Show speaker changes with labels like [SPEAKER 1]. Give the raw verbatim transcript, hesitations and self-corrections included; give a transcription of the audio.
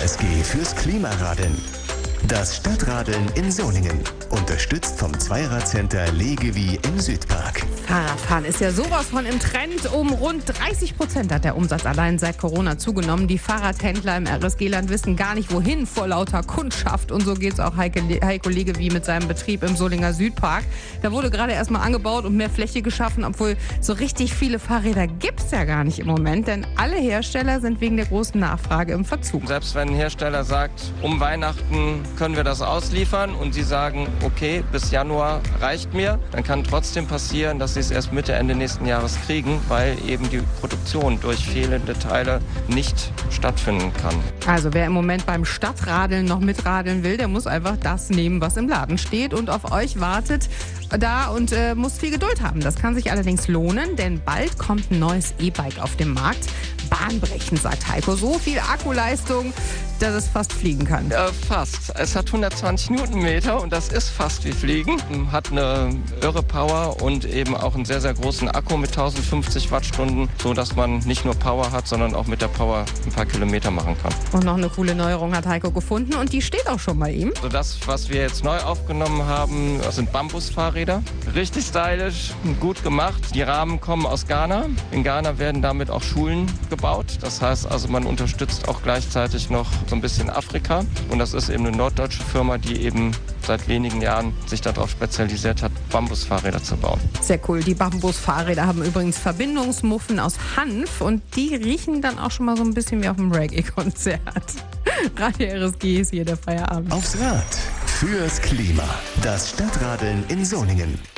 [SPEAKER 1] S G fürs Klimaradeln. Das Stadtradeln in Solingen. Unterstützt vom Zweiradcenter Legewie im Südpark.
[SPEAKER 2] Fahrradfahren ist ja sowas von im Trend. Um rund dreißig Prozent hat der Umsatz allein seit Corona zugenommen. Die Fahrradhändler im R S G-Land wissen gar nicht wohin vor lauter Kundschaft. Und so geht es auch Heike, Heiko Legewie mit seinem Betrieb im Solinger Südpark. Da wurde gerade erstmal angebaut und mehr Fläche geschaffen, obwohl so richtig viele Fahrräder gibt es ja gar nicht im Moment. Denn alle Hersteller sind wegen der großen Nachfrage im Verzug.
[SPEAKER 3] Selbst wenn ein Hersteller sagt, um Weihnachten können wir das ausliefern und sie sagen, okay, bis Januar reicht mir, dann kann trotzdem passieren, dass sie es erst Mitte, Ende nächsten Jahres kriegen, weil eben die Produktion durch fehlende Teile nicht stattfinden kann.
[SPEAKER 2] Also wer im Moment beim Stadtradeln noch mitradeln will, der muss einfach das nehmen, was im Laden steht und auf euch wartet da und äh, muss viel Geduld haben. Das kann sich allerdings lohnen, denn bald kommt ein neues E-Bike auf den Markt. Bahnbrechend, sagt Heiko. So viel Akkuleistung, dass es fast fliegen kann.
[SPEAKER 3] Äh, fast. Es hat hundertzwanzig Newtonmeter und das ist fast wie Fliegen. Hat eine irre Power und eben auch einen sehr, sehr großen Akku mit tausendfünfzig Wattstunden, so dass man nicht nur Power hat, sondern auch mit der Power ein paar Kilometer machen kann.
[SPEAKER 2] Und noch eine coole Neuerung hat Heiko gefunden und die steht auch schon bei ihm.
[SPEAKER 3] Also das, was wir jetzt neu aufgenommen haben, das sind Bambusfahrräder. Richtig stylisch, gut gemacht. Die Rahmen kommen aus Ghana. In Ghana werden damit auch Schulen gebaut. Das heißt also, man unterstützt auch gleichzeitig noch so ein bisschen Afrika. Und das ist eben eine norddeutsche Firma, die eben seit wenigen Jahren sich darauf spezialisiert hat, Bambusfahrräder zu bauen.
[SPEAKER 2] Sehr cool. Die Bambusfahrräder haben übrigens Verbindungsmuffen aus Hanf und die riechen dann auch schon mal so ein bisschen wie auf einem Reggae-Konzert. Radio R S G ist hier der Feierabend.
[SPEAKER 1] Aufs Rad. Fürs Klima. Das Stadtradeln in Solingen.